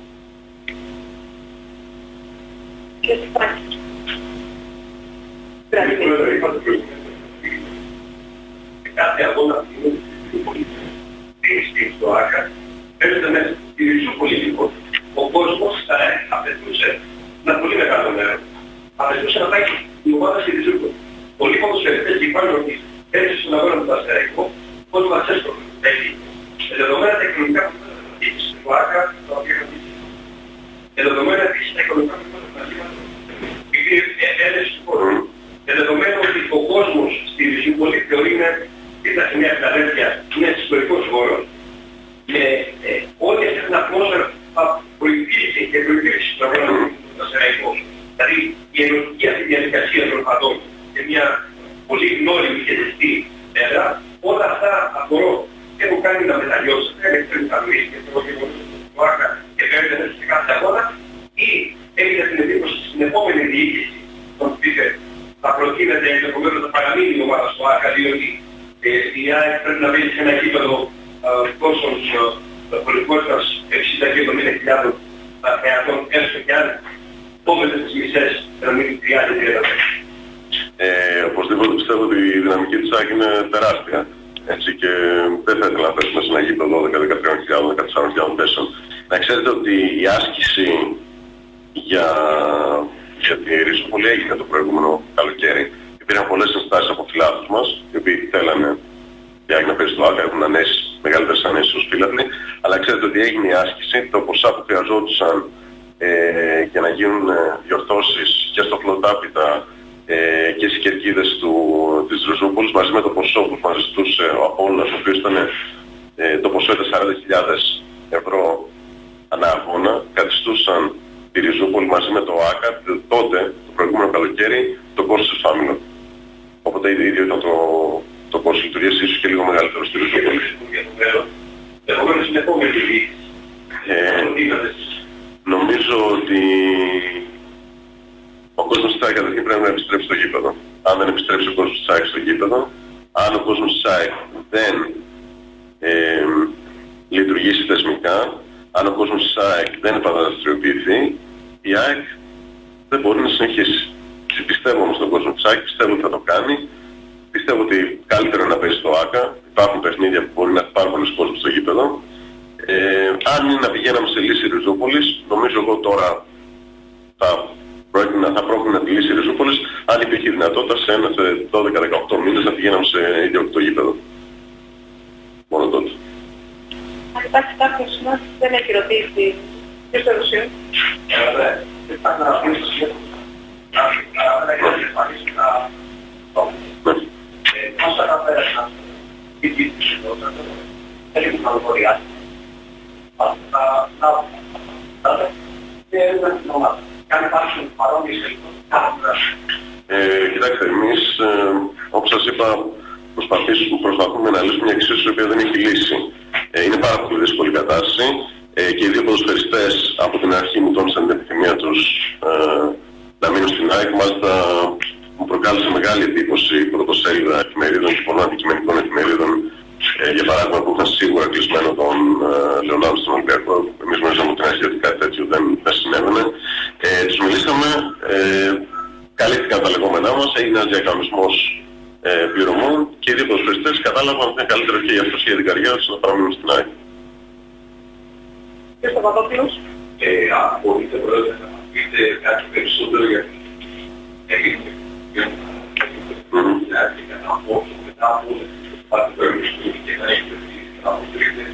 [SPEAKER 4] Κάθε αγώνα που στο ΆΚΑ παίρνεται μέσα στη ριζού πολιτικό. Ο κόσμος θα απαιτούσε ένα πολύ μεγάλο μέρο. Απαιτούσε να πάει η ομάδα στη ριζού. Πολλοί ποδοσφαιριστές και υπάρχουν ότι έτσι στον αγώνα του Αστέρικου, πώς μας έσπροχε. Σε δεδομένα τα οικονομικά που θα στο ΆΚΑ, το οποίο είναι σε δεδομένα επίσης τα οικονομικά που θα έλεση του χώρου. Σε δεδομένο ότι ο κόσμος στη Ριζούπολη θεωρεί ήταν σε μια καταδέρφια, είναι ιστορικός χώρος. Και ε, όλη αυτή την ατμόσφαιρα θα προηγήσει και προηγήσει στον αγώνα του Αστέρικου. Δηλαδή η ενωτική αυτή διαδικασία των παντών σε μια πολύ γνώριμη και ζεστή μέρα, όλα αυτά απορώ και έχουν κάνει να μεταλλιώσουν, δεν έχουν τα λουίσει και το γεγονός του ΆΚΑ και παίρνουν σε κάθε αγώνα, ή έγινε την εντύπωση στην επόμενη διοίκηση, τον οποίο θα προτείνεται ενδεχομένως να παραμείνει η ομάδα στο ΆΚΑ, διότι ε, η ΑΕΚ πρέπει να μπει σε ένα κήπεδο τόσων πολιτικότητας εξήντα και εβδομήντα χιλιάδων θεατών έστω και άλλοι. επόμενες τις μισές τριάντα τριάντα.
[SPEAKER 3] Ε, οπωσδήποτε πιστεύω ότι η δυναμική της ΑΕΚ είναι τεράστια. Έτσι, και δεν θα ήθελα να πέσουμε σε ένα γήπεδο δώδεκα δεκατρείς χιλιάδες, δεκατέσσερις χιλιάδες θέσεων. Να ξέρετε ότι η άσκηση για, για τη Ριζούπολη έγινε το προηγούμενο καλοκαίρι. Υπήρχαν πολλές ενστάσεις από φιλάθλους μας, οι οποίοι θέλανε η ΑΕΚ να παίζει στο ΆΚΑ, έχουν ανέσεις, μεγαλύτερες ανέσεις ως φίλαθλοι. Αλλά ξέρετε ότι έγινε η άσκηση, το ποσά που χρειαζόντουσαν ε, για να γίνουν διορθώσεις και στο φλοτάπιτα Ε, και στις κερκίδες του, της Ριζούπολης, μαζί με το ποσό που μας ζητούσε ο Απόλλωνας, ο οποίος ήταν ε, το ποσό ήταν σαράντα χιλιάδες ευρώ ανά αγώνα, καθιστούσαν τη Ριζούπολη μαζί με το ΆΚΑ τότε, το προηγούμενο καλοκαίρι, το κόστος του Φάμιλο. Οπότε ήδη ίδιο ήταν το, το κόστος λειτουργίας, ίσως και λίγο μεγαλύτερο στη Ριζούπολη.
[SPEAKER 4] Επομένως είναι επόμενη λύση.
[SPEAKER 3] Νομίζω ότι ο κόσμος της ΑΕΚ καταρχήν πρέπει να επιστρέψει στο γήπεδο. Αν δεν επιστρέψει ο κόσμος της ΑΕΚ στο γήπεδο, αν ο κόσμος της ΑΕΚ δεν ε, λειτουργήσει θεσμικά, αν ο κόσμος της ΑΕΚ δεν επαναδραστηριοποιηθεί, η ΑΕΚ δεν μπορεί να συνεχίσει. Πιστεύω όμως στον κόσμο της ΑΕΚ, πιστεύω ότι θα το κάνει. Πιστεύω ότι καλύτερο είναι να παίζει στο ΆΚΑ. Υπάρχουν παιχνίδια που μπορεί να υπάρχουν πολλοί κόσμος στο γήπεδο. Ε, αν είναι να πηγαίναμε σε λύση Ριζούπολης, νομίζω εγώ τώρα θα να θα πρόκειται τη λύση Ριζούπολης, αν υπήρχε δυνατότητα σε ένα δώδεκα δεκαοκτώ μήνες να πηγαίναμε σε ιδιωτικό γήπεδο. Μόνο τότε.
[SPEAKER 5] Αν υπάρχει κάποιος συνάδελφος που δεν έχει ρωτήσει ποιος το Ρωσίου.
[SPEAKER 4] Υπάρχει να ρωτήσει το σχέδιο. Να εξασφαλίσει να το. Πώς θα καταφέρει να πει τι είναι δεν είναι καλοκοριά. Και δεν είναι ομάδα. Αν υπάρχουν παρόμοιες
[SPEAKER 3] ε, κοιτάξτε, εμείς, ε, όπως σας είπα, προσπαθούμε να λύσουμε μια εξίσωση η οποία δεν έχει λύσει. Ε, είναι πάρα πολύ δύσκολη κατάσταση ε, και οι δύο ποδοσφαιριστές από την αρχή μου τόνισαν την επιθυμία τους ε, να μείνουν στην ΑΕΚ. Μάλιστα μου προκάλεσε μεγάλη εντύπωση η πρωτοσέλιδα εφημερίδων και πολλών αντικειμενικών εφημερίδων. Ε, για παράδειγμα, που είχαν σίγουρα κλεισμένο τον ε, Λεωνάδο στον Ολυμπιακό. Εμείς γνωρίζαμε την αρχή ότι κάτι τέτοιο δεν, δεν συνέβαινε. Ε, τους μιλήσαμε, ε, καλύφθηκαν τα λεγόμενά μας, έγινε ένας διακανονισμός ε, πληρωμών και οι δύο ποδοσφαιριστές κατάλαβαν ότι είναι καλύτερο και για αυτούς και για την καριέρα τους να παραμείνουν στην ΑΕΚ.
[SPEAKER 5] Και στο Παπαδόπουλος.
[SPEAKER 4] Αν μπορείτε, Πρόεδρε, να μας πείτε κάτι περισσότερο για την Ελλάδα και να πω μετά από Πάτε το έργο και να έχει από τρίτες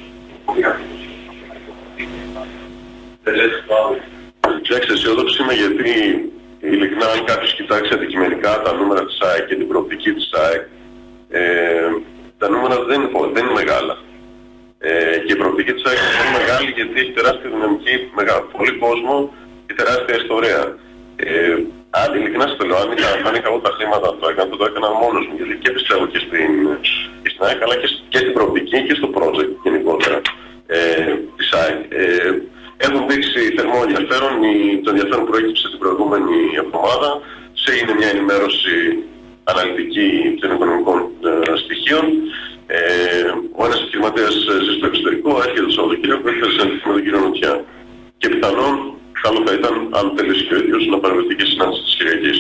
[SPEAKER 3] Κοιτάξτε, αισιόδοξος είμαι γιατί ειλικρινά αν κάποιος κοιτάξει αντικειμενικά τα νούμερα της ΑΕΚ και την προοπτική της ΑΕΚ, ε, τα νούμερα δεν είναι, δεν είναι μεγάλα. Ε, και η προοπτική της ΑΕΚ είναι πολύ μεγάλη γιατί έχει τεράστια δυναμική, μεγάλη, πολύ κόσμο και τεράστια ιστορία. Ε, αν ειλικρινά σας λέω, αν είχα, αν είχα εγώ τα χρήματα το έκανα, το έκανα μόνος μου, γιατί και πιστεύω και στην, και στην ΑΕΚ, αλλά και, και στην προοπτική και στο project γενικότερα ε, της ΑΕΚ. Ε, έχουν δείξει θερμό ενδιαφέρον, το ενδιαφέρον προέκυψε την προηγούμενη εβδομάδα, σε είναι μια ενημέρωση αναλυτική των οικονομικών ε, στοιχείων. Ε, ο ένας επιχειρηματίας ζει στο εξωτερικό, έρχεται το Σαββατοκύριακο, έρχεται σε με τον κύριο Νοτιά. Και πιθανόν καλό θα ήταν, αν θέλει και ο ίδιος, να παραβευτεί και συνάντηση της Κυριακής.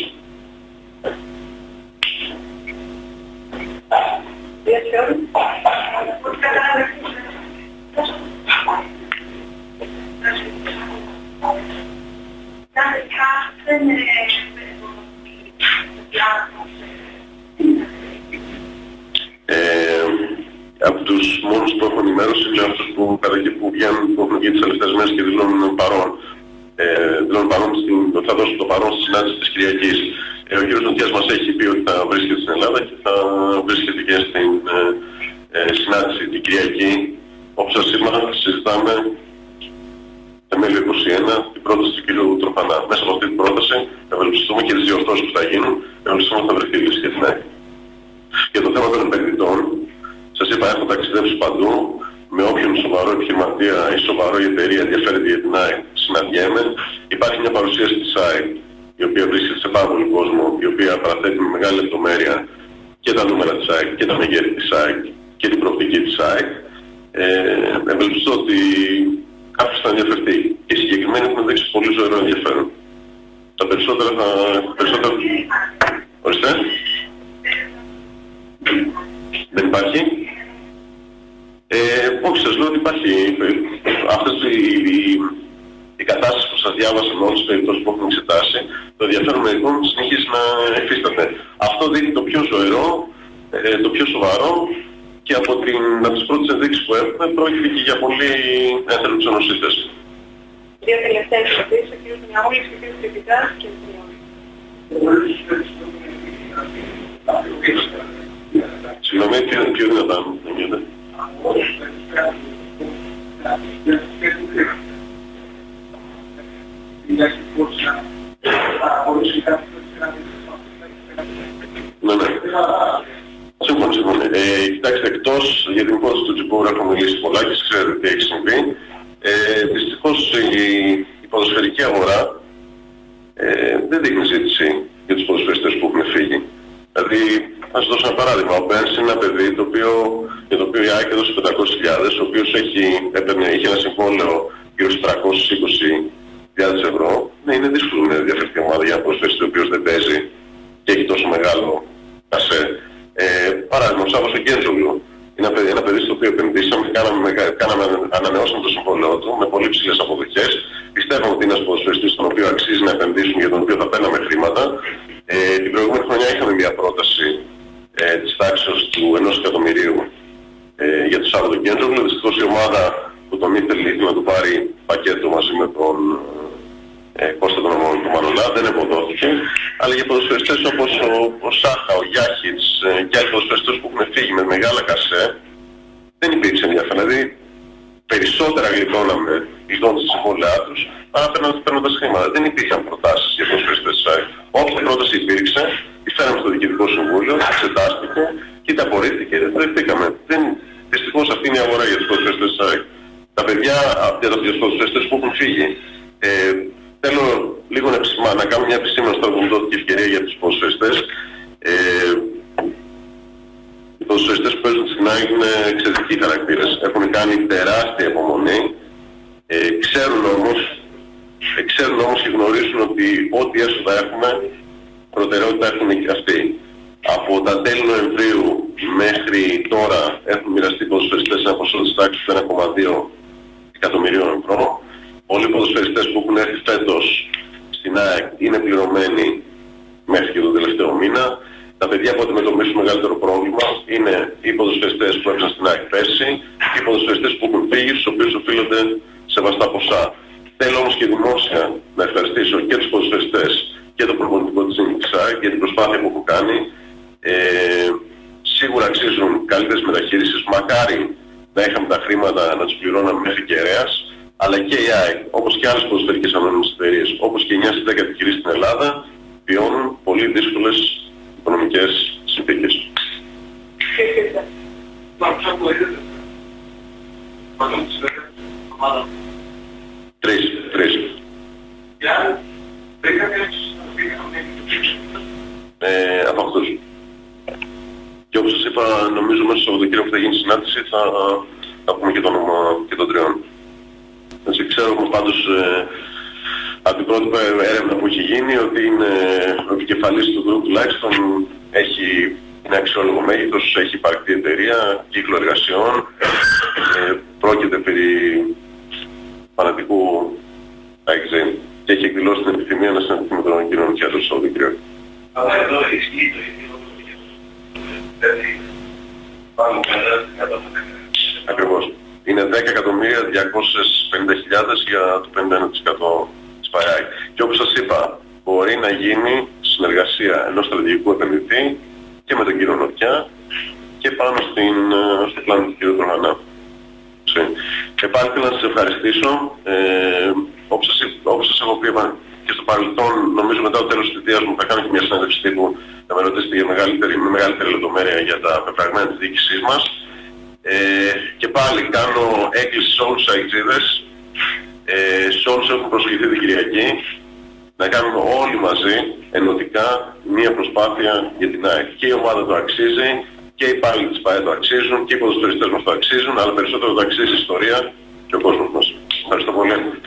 [SPEAKER 3] Ε, από τους μόνους που έχουν ενημέρωση είναι αυτούς που, που βγαίνουν, που έχουν βγει τις τελευταίες μέρες και δηλώνουν παρόν. Ε, δηλώνουν παρόν στην, θα δώσουν το παρόν στη συνάντηση της Κυριακής. Ε, ο κ. Νοτιάς μας έχει πει ότι θα βρίσκεται στην Ελλάδα και θα βρίσκεται και στην ε, ε, συνάντηση την Κυριακή. Όπως σας είπα, συζητάμε θεμέλιο είκοσι ένα την πρόταση του κ. Τροφανά. Μέσα από αυτή την πρόταση ευελπιστούμε και τις διορθώσεις που θα γίνουν, ευελπιστούμε ότι θα βρεθεί λύση για την ΑΕΚ. Για το θέμα των επενδυτών, σας είπα, έχω ταξιδέψει παντού. Με όποιον σοβαρό επιχειρηματία ή σοβαρό η εταιρεία ενδιαφέρεται για την ΑΕΚ, συναντιέμαι. Υπάρχει μια παρουσίαση της ΑΕΚ, η οποία βρίσκεται σε πάρα πολύ κόσμο, η οποία παραθέτει με μεγάλη λεπτομέρεια και τα νούμερα της ΑΕΚ και τα μεγέθη της ΑΕΚ και την προοπτική της ΑΕΚ. Ε, ευελπιστώ ότι κάποιος θα ενδιαφερθεί. Και οι συγκεκριμένοι έχουν δείξει πολύ ζωηρό ενδιαφέρον. Τα περισσότερα θα... Περισσότερα... Ορίστε. Δεν υπάρχει. Ε, όχι, σας λέω ότι υπάρχει. Αυτές οι, οι, οι κατάστασεις που σας διάβασα με όλες τις περιπτώσεις που έχουμε εξετάσει, το ενδιαφέρον μερικών συνεχίζει να εφίσταται. Αυτό δείχνει το πιο ζωηρό, ε, το πιο σοβαρό και από, την, από τις πρώτες ενδείξεις που έχουμε πρόκειται και για πολύ εθελούς ανοσίτες.
[SPEAKER 5] Δύο τελευταίες ερωτήσεις, ο κ. Μιαμούλης και ο κ. Κρυπητάς και ο
[SPEAKER 3] Συγγνώμη, πιο δυνατά, δεν γίνεται. Ναι, ναι. Σύμφωνα, σύμφωνα. Ε, κοιτάξτε, εκτός για την υπόθεση του Τζιπούρου έχουμε μιλήσει πολλά και ξέρετε τι έχει συμβεί. Ε, δυστυχώς η, η ποδοσφαιρική αγορά ε, δεν δείχνει ζήτηση για τους ποδοσφαιριστές που έχουν φύγει. Δηλαδή, ας δώσω ένα παράδειγμα. Ο Μπένς είναι ένα παιδί το οποίο, για το οποίο η ΑΕΚ έδωσε πεντακόσιες χιλιάδες, ο οποίος έχει, έπαιρνε, είχε ένα συμβόλαιο γύρω στους τριακόσιες είκοσι χιλιάδες ευρώ. Ναι, είναι δύσκολο να διαφερθεί ομάδα για ένα ποδοσφαιριστή ο οποίος δεν παίζει και έχει τόσο μεγάλο κασέ. Ε, παράδειγμα, ο Σάββος ο Γκέντζογλου. Είναι ένα παιδί, ένα παιδί στο οποίο επενδύσαμε, κάναμε, κάναμε, ανανεώσαμε το συμβόλαιό του με πολύ ψηλές αποδοχές. Πιστεύαμε ότι είναι ένας ποδοσφαιριστής στον οποίο αξίζει να επενδύσουμε, για τον οποίο θα παίρναμε χρήματα. Ε, την προηγούμενη χρονιά είχαμε μια πρόταση ε, της τάξης του ενός εκατομμυρίου ε, για τον Σάββατο Γκέντζογλου. Δυστυχώς η ομάδα που τον ήθελε, ήθελε να του πάρει πακέτο μαζί με τον ε, Κώστα τον του Μανολά, δεν εποδόθηκε. Αλλά για ποδοσφαιριστές όπως ο, ο Σάχα, ο Γιάχιτς ε, και άλλοι ποδοσφαιριστές που έχουν φύγει με μεγάλα κασέ, δεν υπήρξε ενδιαφέρον. Δηλαδή περισσότερα γλιτώναμε γλιτώνοντας τη συμβόλαιά τους παρά παίρνοντας χρήματα. Δεν υπήρχαν προτάσεις για ποδοσφαιριστές της ΑΕΚ. Όποια πρόταση υπήρξε, τη φέραμε στο Διοικητικό Συμβούλιο, εξετάστηκε και είτε απορρίφθηκε είτε δεχτήκαμε. Δυστυχώς αυτή είναι η αγορά για τους ποδοσφαιριστές της ΑΕΚ. Τα παιδιά για τους ποδοσφαιριστές που έχουν φύγει. Ε, θέλω λίγο να, επισημα, να κάνω μια επισήμανση τώρα που μου δόθηκε ευκαιρία για τους ποδοσφαιριστές. Ε, οι ποδοσφαιριστές που παίζουν στην ΑΕΚ είναι εξαιρετικοί χαρακτήρες. Έχουν κάνει τεράστια υπομονή. Ε, ξέρουν όμως, ε, ξέρουν όμως και γνωρίζουν ότι ό,τι έσοδα έχουμε, προτεραιότητα έχουν και αυτοί. Από τα τέλη Νοεμβρίου μέχρι τώρα έχουν μοιραστεί ποδοσφαιριστές ένα ποσό της τάξης του ένα κόμμα δύο εκατομμυρίων ευρώ. Όλοι οι ποδοσφαιριστές που έχουν έρθει φέτος στην ΑΕΚ είναι πληρωμένοι μέχρι και τον τελευταίο μήνα. Τα παιδιά που αντιμετωπίζουν μεγαλύτερο πρόβλημα είναι οι ποδοσφαιριστές που έπαιζαν στην ΑΕΚ πέρσι και οι ποδοσφαιριστές που έχουν φύγει, στους οποίους οφείλονται σεβαστά ποσά. Θέλω όμως και δημόσια να ευχαριστήσω και τους ποδοσφαιριστές και το προπονητικό της ΑΕΚ για την προσπάθεια που έχουν κάνει. Ε, σίγουρα αξίζουν καλύτερες μεταχείρισεις. Μακάρι να είχαμε τα χρήματα να τους πληρώναμε μέχρι κεραίας. Αλλά και η ΑΕΚ, όπως και άλλες ποδοσφαιρικές ανώνυμες εταιρείες, όπως και εννιά στις δέκα επιχειρήσεις στην Ελλάδα, βιώνουν πολύ δύσκολες οικονομικές συνθήκες. Τρεις, τρεις. Ε, από αυτούς. Και όπως σας είπα, νομίζω μέσα στο Σαββατοκύριακο που θα γίνει συνάντηση θα, θα πούμε και το όνομα και των τριών. Έτσι, ξέρω πάντως ε, από την πρώτη έρευνα που έχει γίνει ότι είναι ο επικεφαλής του γκρουπ τουλάχιστον έχει, είναι αξιόλογο μέγεθος, έχει υπαρκτή εταιρεία, κύκλο εργασιών, ε, πρόκειται περί φανατικού εξή και έχει εκδηλώσει την επιθυμία να συναντηθεί με τον κύριο Νικιάτο στο Σαββατοκύριακο.
[SPEAKER 4] Αλλά εδώ ισχύει το ίδιο. Δηλαδή, πάνω καλά στην κατάσταση.
[SPEAKER 3] Ακριβώς. Είναι δέκα εκατομμύρια διακόσιες πενήντα χιλιάδες για το πενήντα ένα τοις εκατό της ΠΑΕΑΚ. Και όπως σας είπα, μπορεί να γίνει συνεργασία ενός στρατηγικού επενδυτή και με τον κύριο Νοτιά και πάνω στην, στο πλάνο του κύριου Τροχανά. Και πάλι θέλω να σας ευχαριστήσω. Ε, όπως, σας, όπως σας έχω πει και στο παρελθόν, νομίζω μετά το τέλος της θητείας μου θα κάνω και μια συνέντευξη τύπου να με ρωτήσετε για μεγαλύτερη, με μεγαλύτερη λεπτομέρεια για τα πεπραγμένα της διοίκησής μας. Ε, και πάλι κάνω έκκληση σε όλους τους αεξίδες, ε, σε όλους που έχουν προσκληθεί την Κυριακή, να κάνουμε όλοι μαζί, ενωτικά, μία προσπάθεια για την ΑΕΚ. Και η ομάδα το αξίζει, και οι υπάλληλοι της ΠΑΕ το αξίζουν, και οι ποδοσφαιριστές μας το αξίζουν, αλλά περισσότερο το αξίζει η ιστορία και ο κόσμος μας. Ευχαριστώ πολύ.